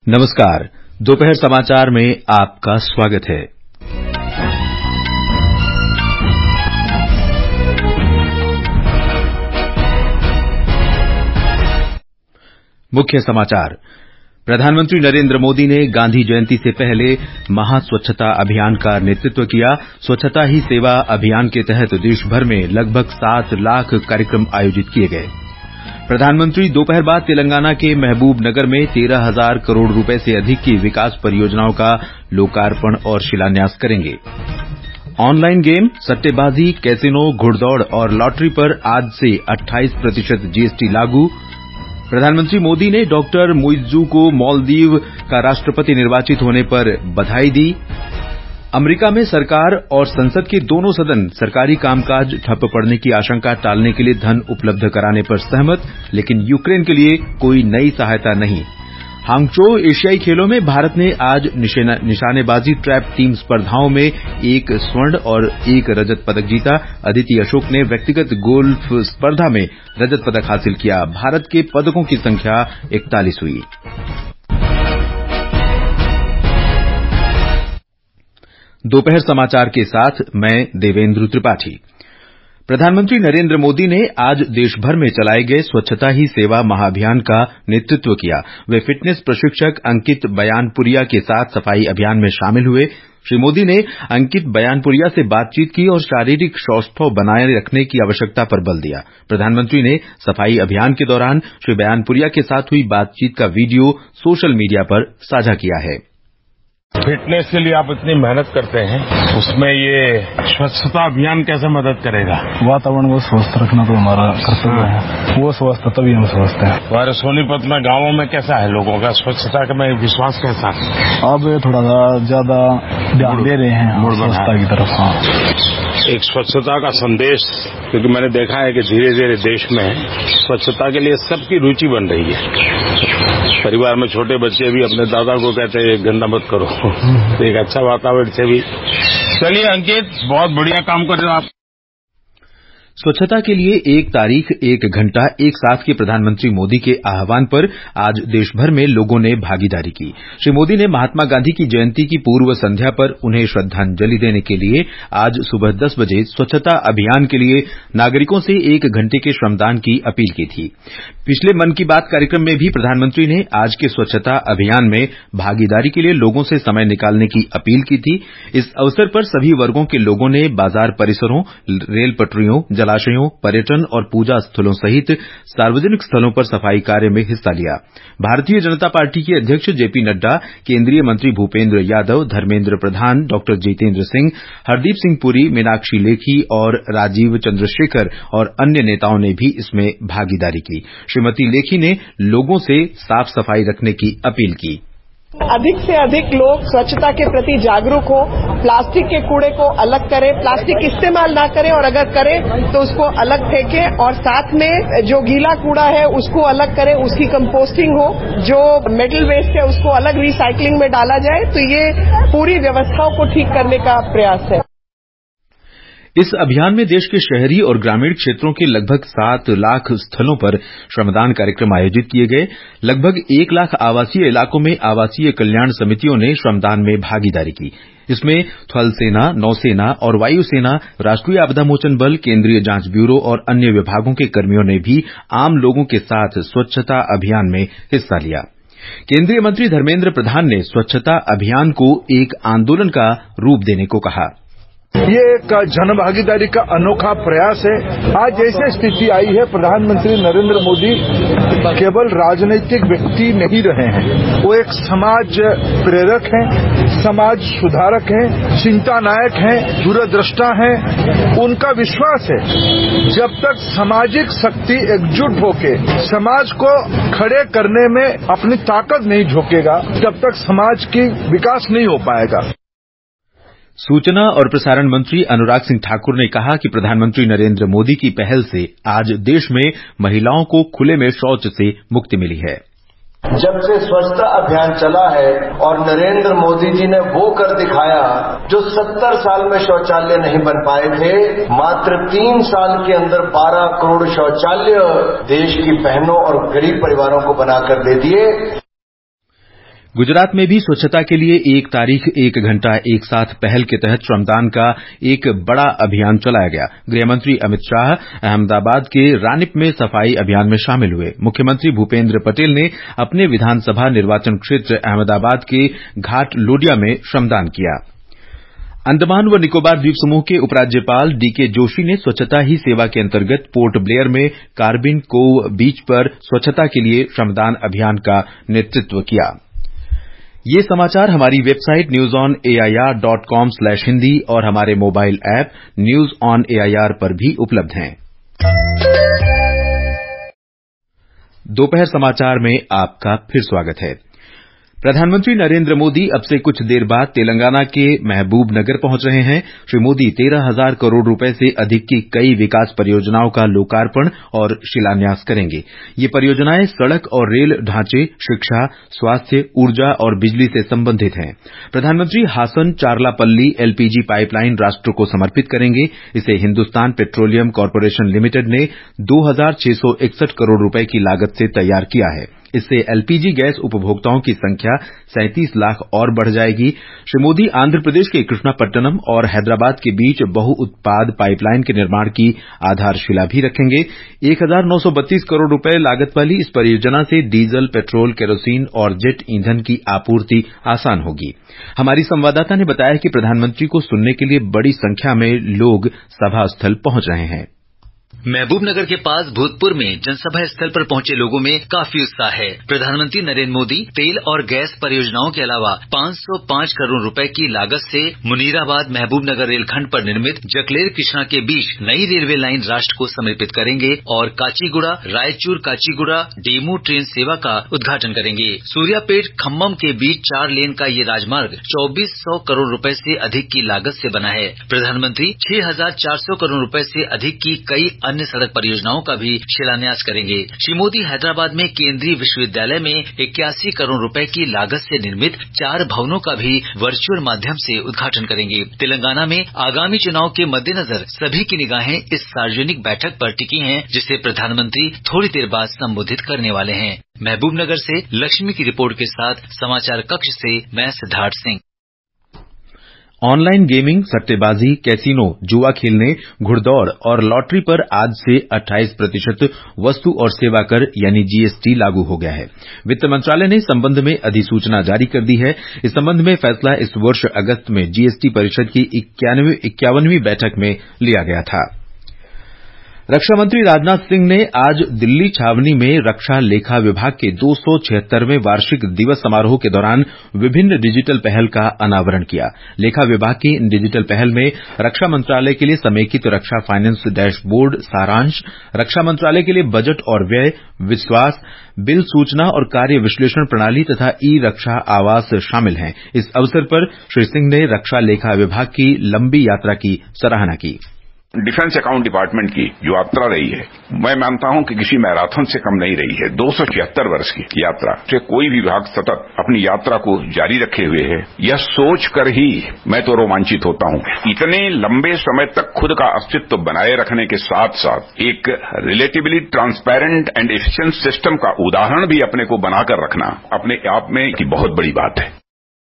नमस्कार। दोपहर समाचार में आपका स्वागत है। मुख्य समाचार। प्रधानमंत्री नरेंद्र मोदी ने गांधी जयंती से पहले महास्वच्छता अभियान का नेतृत्व किया। स्वच्छता ही सेवा अभियान के तहत देश भर में लगभग 7 लाख कार्यक्रम आयोजित किए गए। प्रधानमंत्री दोपहर बाद तेलंगाना के महबूबनगर में 13,000 करोड़ रुपए से अधिक की विकास परियोजनाओं का लोकार्पण और शिलान्यास करेंगे। ऑनलाइन गेम, सट्टेबाजी, कैसीनो, घुड़दौड़ और लॉटरी पर आज से 28% जीएसटी लागू। प्रधानमंत्री मोदी ने डॉक्टर मुइज्जू को मालदीव का राष्ट्रपति निर्वाचित होने पर बधाई दी। अमेरिका में सरकार और संसद के दोनों सदन सरकारी कामकाज ठप पड़ने की आशंका टालने के लिए धन उपलब्ध कराने पर सहमत, लेकिन यूक्रेन के लिए कोई नई सहायता नहीं। हांगझो एशियाई खेलों में भारत ने आज निशानेबाजी ट्रैप टीम स्पर्धाओं में 1 स्वर्ण और 1 रजत पदक जीता। अदिति अशोक ने व्यक्तिगत गोल्फ स्पर्धा में रजत पदक हासिल किया। भारत के पदकों की संख्या 41 हुई। दोपहर समाचार के साथ मैं देवेंद्र त्रिपाठी। प्रधानमंत्री नरेंद्र मोदी ने आज देश भर में चलाए गए स्वच्छता ही सेवा महाअभियान का नेतृत्व किया। वे फिटनेस प्रशिक्षक अंकित बयानपुरिया के साथ सफाई अभियान में शामिल हुए। श्री मोदी ने अंकित बयानपुरिया से बातचीत की और शारीरिक सौष्ठव बनाए रखने की आवश्यकता पर बल दिया। प्रधानमंत्री ने सफाई अभियान के दौरान श्री बयानपुरिया के साथ हुई बातचीत का वीडियो सोशल मीडिया पर साझा किया है। फिटनेस के लिए आप इतनी मेहनत करते हैं, उसमें ये स्वच्छता अभियान कैसे मदद करेगा? वातावरण को स्वस्थ रखना तो हमारा कर्तव्य है। वो स्वस्थ तभी हम स्वस्थ हैं। हमारे सोनीपत में गांवों में कैसा है लोगों का स्वच्छता में विश्वास कैसा है? अब थोड़ा ज्यादा ध्यान दे रहे हैं स्वच्छता की तरफ। हाँ, एक स्वच्छता का संदेश, क्योंकि मैंने देखा है कि धीरे धीरे देश में स्वच्छता के लिए सबकी रुचि बन रही है। परिवार में छोटे बच्चे भी अपने दादा को कहते हैं गंदा मत करो। एक अच्छा वातावरण से भी। चलिए अंकित, बहुत बढ़िया काम कर रहे हो आप। स्वच्छता के लिए 1 तारीख 1 घंटा एक साथ के प्रधानमंत्री मोदी के आह्वान पर आज देश भर में लोगों ने भागीदारी की। श्री मोदी ने महात्मा गांधी की जयंती की पूर्व संध्या पर उन्हें श्रद्धांजलि देने के लिए आज सुबह 10 बजे स्वच्छता अभियान के लिए नागरिकों से 1 घंटे के श्रमदान की अपील की थी। पिछले मन की बात कार्यक्रम में भी प्रधानमंत्री ने आज के स्वच्छता अभियान में भागीदारी के लिए लोगों से समय निकालने की अपील की थी। इस अवसर पर सभी वर्गों के लोगों ने बाजार परिसरों, रेल पटरियों, जलाशयों, पर्यटन और पूजा स्थलों सहित सार्वजनिक स्थलों पर सफाई कार्य में हिस्सा लिया। भारतीय जनता पार्टी के अध्यक्ष जेपी नड्डा, केंद्रीय मंत्री भूपेंद्र यादव, धर्मेंद्र प्रधान, डॉक्टर जितेंद्र सिंह, हरदीप सिंह पुरी, मीनाक्षी लेखी और राजीव चंद्रशेखर और अन्य नेताओं ने भी इसमें भागीदारी की। श्रीमती लेखी ने लोगों से साफ सफाई रखने की अपील की। अधिक से अधिक लोग स्वच्छता के प्रति जागरूक हो, प्लास्टिक के कूड़े को अलग करें, प्लास्टिक इस्तेमाल ना करें और अगर करें तो उसको अलग फेंकें और साथ में जो गीला कूड़ा है उसको अलग करें, उसकी कंपोस्टिंग हो, जो मेटल वेस्ट है उसको अलग रिसाइकलिंग में डाला जाए। तो ये पूरी व्यवस्थाओं को ठीक करने का प्रयास है। इस अभियान में देश के शहरी और ग्रामीण क्षेत्रों के लगभग 7 लाख स्थलों पर श्रमदान कार्यक्रम आयोजित किए गए। लगभग 1 लाख आवासीय इलाकों में आवासीय कल्याण समितियों ने श्रमदान में भागीदारी की। इसमें थल सेना, नौसेना और वायुसेना, राष्ट्रीय आपदा मोचन बल, केंद्रीय जांच ब्यूरो और अन्य विभागों के कर्मियों ने भी आम लोगों के साथ स्वच्छता अभियान में हिस्सा लिया। केंद्रीय मंत्री धर्मेंद्र प्रधान ने स्वच्छता अभियान को एक आंदोलन का रूप देने को कहा। ये एक जनभागीदारी का अनोखा प्रयास है। आज जैसे स्थिति आई है, प्रधानमंत्री नरेंद्र मोदी केवल राजनीतिक व्यक्ति नहीं रहे हैं, वो एक समाज प्रेरक हैं, समाज सुधारक हैं, चिंता नायक हैं, दूरदृष्टा हैं। उनका विश्वास है जब तक सामाजिक शक्ति एकजुट होके समाज को खड़े करने में अपनी ताकत नहीं झोंकेगा, तब तक समाज की विकास नहीं हो पाएगा। सूचना और प्रसारण मंत्री अनुराग सिंह ठाकुर ने कहा कि प्रधानमंत्री नरेंद्र मोदी की पहल से आज देश में महिलाओं को खुले में शौच से मुक्ति मिली है। जब से स्वच्छता अभियान चला है और नरेंद्र मोदी जी ने वो कर दिखाया जो 70 साल में शौचालय नहीं बन पाए थे, मात्र 3 साल के अंदर 12 करोड़ शौचालय देश की बहनों और गरीब परिवारों को बनाकर दे दिए। गुजरात में भी स्वच्छता के लिए 1 तारीख 1 घंटा 1 साथ पहल के तहत श्रमदान का एक बड़ा अभियान चलाया गया। गृहमंत्री अमित शाह अहमदाबाद के रानिप में सफाई अभियान में शामिल हुए। मुख्यमंत्री भूपेन्द्र पटेल ने अपने विधानसभा निर्वाचन क्षेत्र अहमदाबाद के घाट लोडिया में श्रमदान किया। अंडमान व निकोबार द्वीप समूह के उपराज्यपाल डीके जोशी ने स्वच्छता ही सेवा के अंतर्गत पोर्ट ब्लेयर में कार्बिन कोव बीच पर स्वच्छता के लिए श्रमदान अभियान का नेतृत्व किया। ये समाचार हमारी वेबसाइट newsonair.com/hindi और हमारे mobile app news on AIR पर भी उपलब्ध हैं। दोपहर समाचार में आपका फिर स्वागत है। प्रधानमंत्री नरेंद्र मोदी अब से कुछ देर बाद तेलंगाना के महबूबनगर पहुंच रहे हैं। श्री मोदी 13,000 करोड़ रुपए से अधिक की कई विकास परियोजनाओं का लोकार्पण और शिलान्यास करेंगे। ये परियोजनाएं सड़क और रेल ढांचे, शिक्षा, स्वास्थ्य, ऊर्जा और बिजली से संबंधित हैं। प्रधानमंत्री हासन चारलापल्ली एलपीजी पाइपलाइन राष्ट्र को समर्पित करेंगे। इसे हिंदुस्तान पेट्रोलियम कॉर्पोरेशन लिमिटेड ने 2,661 करोड़ रुपए की लागत से तैयार किया है। इससे एलपीजी गैस उपभोक्ताओं की संख्या 37 लाख और बढ़ जाएगी। श्री मोदी आंध्र प्रदेश के कृष्णापट्टनम और हैदराबाद के बीच बहुउत्पाद पाइपलाइन के निर्माण की आधारशिला भी रखेंगे। 1,932 करोड़ रुपए लागत वाली इस परियोजना से डीजल, पेट्रोल, केरोसिन और जेट ईंधन की आपूर्ति आसान होगी। हमारी संवाददाता ने बताया कि प्रधानमंत्री को सुनने के लिए बड़ी संख्या में लोग सभा स्थल पहुंच रहे हैं। महबूबनगर के पास भूतपुर में जनसभा स्थल पर पहुंचे लोगों में काफी उत्साह है। प्रधानमंत्री नरेंद्र मोदी तेल और गैस परियोजनाओं के अलावा 505 करोड़ रुपए की लागत से मुनीराबाद महबूबनगर रेलखंड पर निर्मित जकलेर कृष्णा के बीच नई रेलवे लाइन राष्ट्र को समर्पित करेंगे और काचीगुड़ा रायचूर काचीगुड़ा डेमू ट्रेन सेवा का उद्घाटन करेंगे। सूर्यापेट खम्मम के बीच 4 लेन का ये राजमार्ग 2400 करोड़ रुपए से अधिक की लागत से बना है। प्रधानमंत्री 6,400 करोड़ रुपए से अधिक की कई अन्य सड़क परियोजनाओं का भी शिलान्यास करेंगे। श्री मोदी हैदराबाद में केंद्रीय विश्वविद्यालय में 81 करोड़ रुपए की लागत से निर्मित 4 भवनों का भी वर्चुअल माध्यम से उद्घाटन करेंगे। तेलंगाना में आगामी चुनाव के मद्देनजर सभी की निगाहें इस सार्वजनिक बैठक पर टिकी हैं, जिसे प्रधानमंत्री थोड़ी देर बाद संबोधित करने वाले हैं। महबूबनगर से लक्ष्मी की रिपोर्ट के साथ समाचार कक्ष से मैं सिद्धार्थ सिंह। ऑनलाइन गेमिंग, सट्टेबाजी, कैसीनो, जुआ खेलने, घुड़दौड़ और लॉटरी पर आज से 28% वस्तु और सेवा कर यानी जीएसटी लागू हो गया है। वित्त मंत्रालय ने इस संबंध में अधिसूचना जारी कर दी है। इस संबंध में फैसला इस वर्ष अगस्त में जीएसटी परिषद की 51वीं बैठक में लिया गया था। रक्षा मंत्री राजनाथ सिंह ने आज दिल्ली छावनी में रक्षा लेखा विभाग के 276वें वार्षिक दिवस समारोह के दौरान विभिन्न डिजिटल पहल का अनावरण किया। लेखा विभाग की इन डिजिटल पहल में रक्षा मंत्रालय के लिए समेकित रक्षा फाइनेंस डैशबोर्ड सारांश, रक्षा मंत्रालय के लिए बजट और व्यय विश्वास, बिल सूचना और कार्य विश्लेषण प्रणाली तथा ई रक्षा आवास शामिल हैं। इस अवसर पर श्री सिंह ने रक्षा लेखा विभाग की लंबी यात्रा की सराहना की। डिफेंस अकाउंट डिपार्टमेंट की जो यात्रा रही है, मैं मानता हूं कि किसी मैराथन से कम नहीं रही है। 276 वर्ष की यात्रा से कोई भी विभाग सतत अपनी यात्रा को जारी रखे हुए है, यह सोच कर ही मैं तो रोमांचित होता हूं। इतने लंबे समय तक खुद का अस्तित्व बनाए रखने के साथ साथ एक relatively transparent and efficient system का उदाहरण भी अपने को बनाकर रखना अपने आप में की बहुत बड़ी बात है।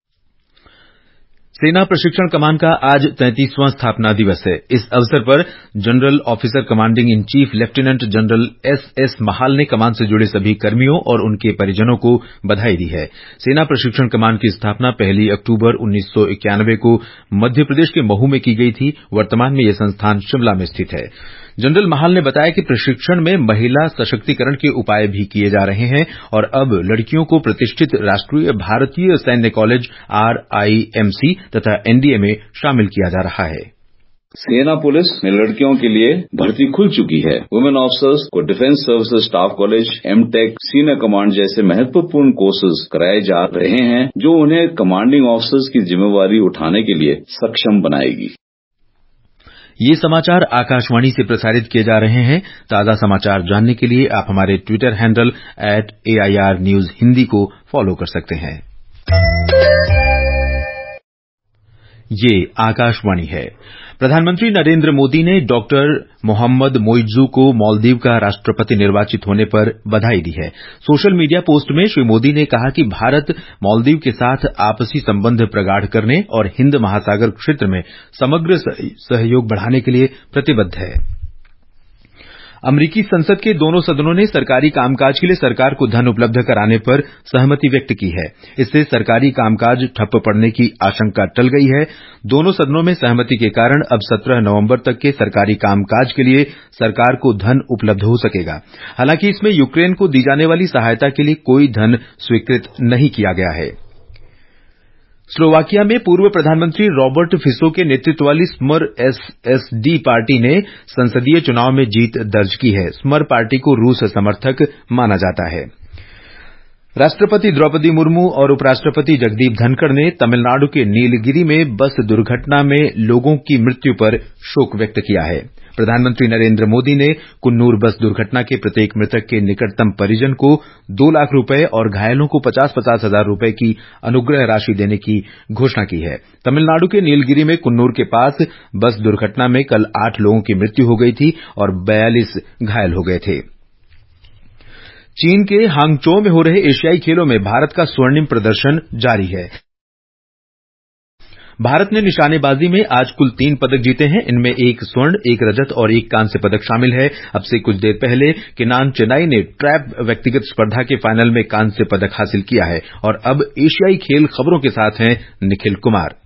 सेना प्रशिक्षण कमान का आज 33वां स्थापना दिवस है। इस अवसर पर general officer commanding in chief lieutenant general S Mahal ने कमान से जुड़े सभी कर्मियों और उनके परिजनों को बधाई दी है। सेना प्रशिक्षण कमान की स्थापना 1 अक्टूबर 1991 को मध्य प्रदेश के महू में की गई थी। वर्तमान में यह संस्थान शिमला में स्थित है। जनरल महाल ने बताया कि प्रशिक्षण में महिला सशक्तिकरण के उपाय भी किए जा रहे हैं और अब लड़कियों को प्रतिष्ठित राष्ट्रीय भारतीय सैन्य कॉलेज RIMC तथा एनडीए में शामिल किया जा रहा है। सेना पुलिस में लड़कियों के लिए भर्ती खुल चुकी है। वुमेन ऑफिसर्स को defence services staff college, MTech, senior command जैसे महत्वपूर्ण कोर्सेज कराए जा रहे हैं, जो उन्हें कमांडिंग ऑफिसर्स की जिम्मेवारी उठाने के लिए सक्षम बनाएगी। ये समाचार आकाशवाणी से प्रसारित किए जा रहे हैं। ताजा समाचार जानने के लिए आप हमारे Twitter handle @AIR News Hindi को फॉलो कर सकते हैं। ये आकाशवाणी है। प्रधानमंत्री नरेंद्र मोदी ने डॉक्टर मोहम्मद मोइज्जू को मालदीव का राष्ट्रपति निर्वाचित होने पर बधाई दी है। सोशल मीडिया पोस्ट में श्री मोदी ने कहा कि भारत मालदीव के साथ आपसी संबंध प्रगाढ़ करने और हिंद महासागर क्षेत्र में समग्र सहयोग बढ़ाने के लिए प्रतिबद्ध है। अमरीकी संसद के दोनों सदनों ने सरकारी कामकाज के लिए सरकार को धन उपलब्ध कराने पर सहमति व्यक्त की है। इससे सरकारी कामकाज ठप पड़ने की आशंका टल गई है। दोनों सदनों में सहमति के कारण अब 17 नवंबर तक के सरकारी कामकाज के लिए सरकार को धन उपलब्ध हो सकेगा। हालांकि इसमें यूक्रेन को दी जाने वाली सहायता के लिए कोई धन स्वीकृत नहीं किया गया है। स्लोवाकिया में पूर्व प्रधानमंत्री रॉबर्ट फिसो के नेतृत्व वाली स्मर एसएसडी पार्टी ने संसदीय चुनाव में जीत दर्ज की है। स्मर पार्टी को रूस समर्थक माना जाता है। राष्ट्रपति द्रौपदी मुर्मू और उपराष्ट्रपति जगदीप धनखड़ ने तमिलनाडु के नीलगिरी में बस दुर्घटना में लोगों की मृत्यु पर शोक व्यक्त किया है। प्रधानमंत्री नरेंद्र मोदी ने कुन्नूर बस दुर्घटना के प्रत्येक मृतक के निकटतम परिजन को 2 लाख रुपए और घायलों को 50-50 हजार रुपए की अनुग्रह राशि देने की घोषणा की है। तमिलनाडु के नीलगिरी में कुन्नूर के पास बस दुर्घटना में कल 8 लोगों की मृत्यु हो गई थी और 42 घायल हो गए थे। चीन के हांगझो में हो रहे एशियाई खेलों में भारत का स्वर्णिम प्रदर्शन जारी है। भारत ने निशानेबाजी में आज कुल 3 पदक जीते हैं। इनमें 1 स्वर्ण, 1 रजत और 1 कांस्य पदक शामिल है। अब से कुछ देर पहले किनान चेनाई ने ट्रैप व्यक्तिगत स्पर्धा के फाइनल में कांस्य पदक हासिल किया है। और अब एशियाई खेल खबरों के साथ हैं निखिल कुमार।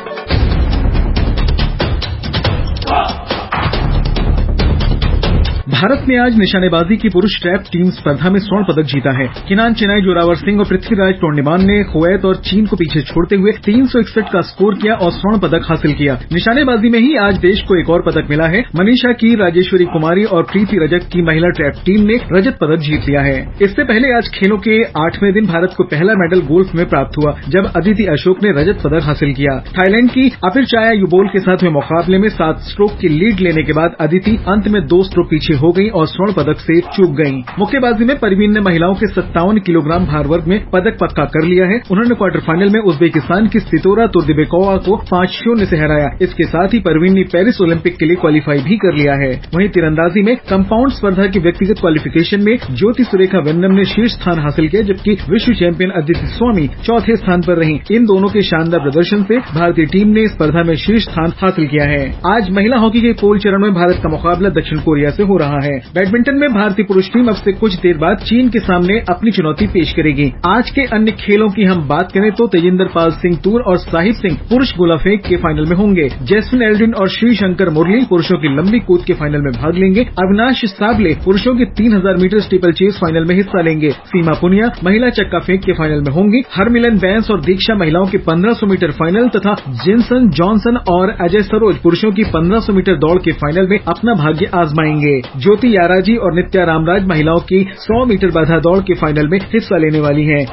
भारत ने आज निशानेबाजी की पुरुष ट्रैप टीम स्पर्धा में स्वर्ण पदक जीता है। किनान चेनाई, जोरावर सिंह और पृथ्वीराज टोंडीमान ने कुवैत और चीन को पीछे छोड़ते हुए 361 का स्कोर किया और स्वर्ण पदक हासिल किया। निशानेबाजी में ही आज देश को एक और पदक मिला है। मनीषा की, राजेश्वरी कुमारी और प्रीति रजक की महिला ट्रैप टीम ने रजत पदक जीत लिया है। इससे पहले आज खेलों के 8वें दिन भारत को पहला मेडल गोल्फ में प्राप्त हुआ, जब अदिति अशोक ने रजत पदक हासिल किया। थाईलैंड की अपिरचाया युबोल के साथ हुए मुकाबले में 7 स्ट्रोक की लीड लेने के बाद अदिति अंत में 2 स्ट्रोक पीछे हो गई और स्वर्ण पदक से चूक गईं। मुक्केबाजी में परवीन ने महिलाओं के 57 किलोग्राम भार वर्ग में पदक पक्का कर लिया है। उन्होंने क्वार्टर फाइनल में उज्बेकिस्तान की सितोरा तुर्दिबेकोवा को 5-0 से हराया। इसके साथ ही परवीन ने पेरिस ओलंपिक के लिए क्वालीफाई भी कर लिया है। वहीं तीरंदाजी में कंपाउंड स्पर्धा की व्यक्तिगत क्वालिफिकेशन में ज्योति सुरेखा वेन्नम ने शीर्ष स्थान हासिल किया, जबकि विश्व चैंपियन अदिति स्वामी चौथे स्थान पर रहीं। इन दोनों के शानदार प्रदर्शन से भारतीय टीम ने स्पर्धा में शीर्ष स्थान हासिल किया है। आज महिला हॉकी के पूल चरण में भारत का मुकाबला दक्षिण कोरिया से हो रहा है। बैडमिंटन में भारतीय पुरुष टीम अब से कुछ देर बाद चीन के सामने अपनी चुनौती पेश करेगी। आज के अन्य खेलों की हम बात करें तो तेजिंदर पाल सिंह तूर और साहिब सिंह पुरुष गोला फेंक के फाइनल में होंगे। जैस्मिन एल्ड्रिन और श्री शंकर मुरली पुरुषों की लंबी कूद के फाइनल में भाग लेंगे। अविनाश साबले पुरुषों के 3000 मीटर स्टीपल चेस फाइनल में हिस्सा लेंगे। सीमा पुनिया महिला चक्का फेंक के फाइनल में होंगी। हरमिलन बैंस और दीक्षा महिलाओं के 1500 मीटर फाइनल तथा जिनसन जॉनसन और अजय सरोज पुरुषों की 1500 मीटर दौड़ के फाइनल में अपना भाग्य आजमाएंगे। ज्योति याराजी और नित्या रामराज महिलाओं की 100 मीटर बाधा दौड़ के फाइनल में हिस्सा लेने वाली हैं।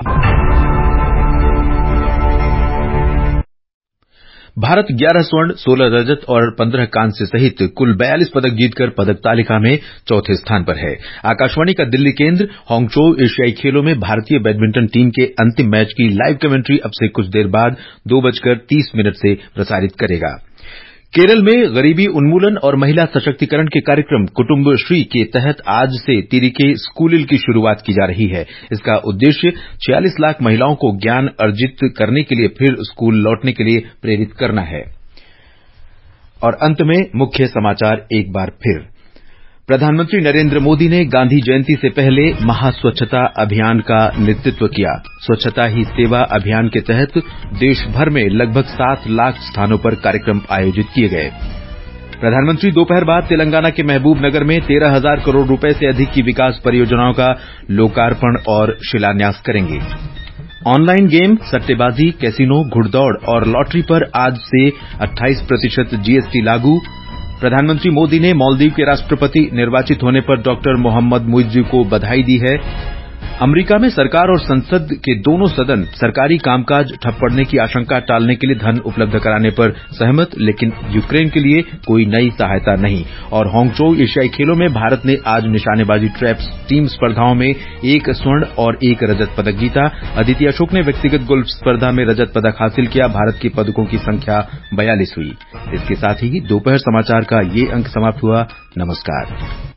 भारत 11 स्वर्ण, 16 रजत और 15 कांस्य सहित कुल 42 पदक जीतकर पदक तालिका में चौथे स्थान पर है। आकाशवाणी का दिल्ली केंद्र हांगझो एशियाई खेलों में भारतीय बैडमिंटन टीम के अंतिम मैच की लाइव कमेंट्री अब से कुछ देर बाद 2:30 से प्रसारित करेगा। केरल में गरीबी उन्मूलन और महिला सशक्तिकरण के कार्यक्रम कुटुम्बश्री के तहत आज से तिरिके स्कूलिल की शुरूआत की जा रही है। इसका उद्देश्य 46 लाख महिलाओं को ज्ञान अर्जित करने के लिए फिर स्कूल लौटने के लिए प्रेरित करना है। और अंत में मुख्य समाचार एक बार फिर। प्रधानमंत्री नरेंद्र मोदी ने गांधी जयंती से पहले महास्वच्छता अभियान का नेतृत्व किया। स्वच्छता ही सेवा अभियान के तहत देश भर में लगभग 7 लाख स्थानों पर कार्यक्रम आयोजित किए गए। प्रधानमंत्री दोपहर बाद तेलंगाना के महबूब नगर में 13,000 करोड़ रुपए से अधिक की विकास परियोजनाओं का लोकार्पण और शिलान्यास करेंगे। ऑनलाइन गेम, सट्टेबाजी, कैसीनो, घुड़दौड़ और लॉटरी पर आज से 28% जीएसटी लागू। प्रधानमंत्री मोदी ने मालदीव के राष्ट्रपति निर्वाचित होने पर डॉक्टर मोहम्मद मोइज्जू को बधाई दी है। अमेरिका में सरकार और संसद के दोनों सदन सरकारी कामकाज ठप पड़ने की आशंका टालने के लिए धन उपलब्ध कराने पर सहमत, लेकिन यूक्रेन के लिए कोई नई सहायता नहीं। और हांगझोउ एशियाई खेलों में भारत ने आज निशानेबाजी ट्रैप टीम स्पर्धाओं में 1 स्वर्ण और 1 रजत पदक जीता। अदिति अशोक ने व्यक्तिगत गोल्फ स्पर्धा में रजत पदक हासिल किया। भारत के पदकों की संख्या 42 हुई। इसके साथ ही दोपहर समाचार का ये अंक समाप्त हुआ। नमस्कार।